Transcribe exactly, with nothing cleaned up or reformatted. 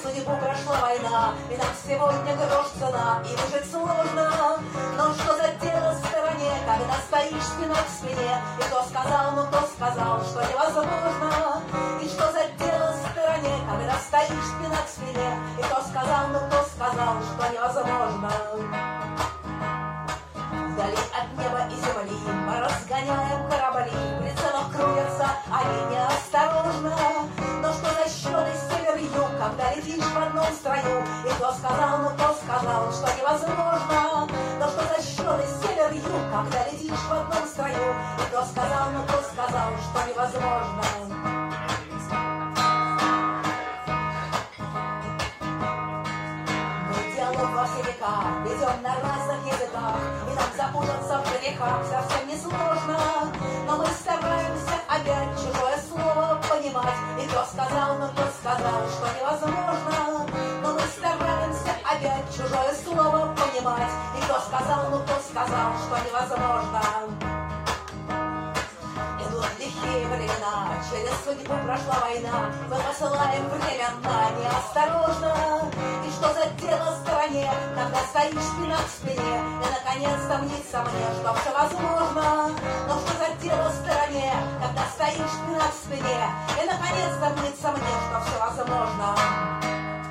судьбу прошла война, и нам сегодня грош цена, и выжить сложно. Но что за дело в стороне, когда стоишь спиной к спине, и кто сказал, ну кто сказал, что невозможно. И что за дело в стороне, когда стоишь спина к спине, и кто сказал, ну кто сказал, что невозможно. Вдали от неба и земли мы разгоняем корабли, в прицелах крутятся они неосторожно. Но что за счеты север-юг, когда летишь в одном строю, и кто сказал, ну кто сказал, что невозможно. Но что за счеты север-юг, когда летишь в одном строю, и кто сказал, ну кто сказал, что невозможно. Во все века ведем на разных языках, и нам запутаться в грехах совсем не сложно. Но мы стараемся опять чужое слово понимать, и кто сказал, ну кто сказал, что невозможно. Но мы стараемся опять чужое слово понимать, и кто сказал, ну кто сказал, что невозможно. Идут лихие времена, через судьбу прошла война, мы посылаем временно неосторожно. И что за дело в стороне, когда стоишь спина к спине, и наконец-то мнится мне, что все возможно. Но что за дело в стороне, когда стоишь спина к спине, и наконец-то мнится мне, что все возможно.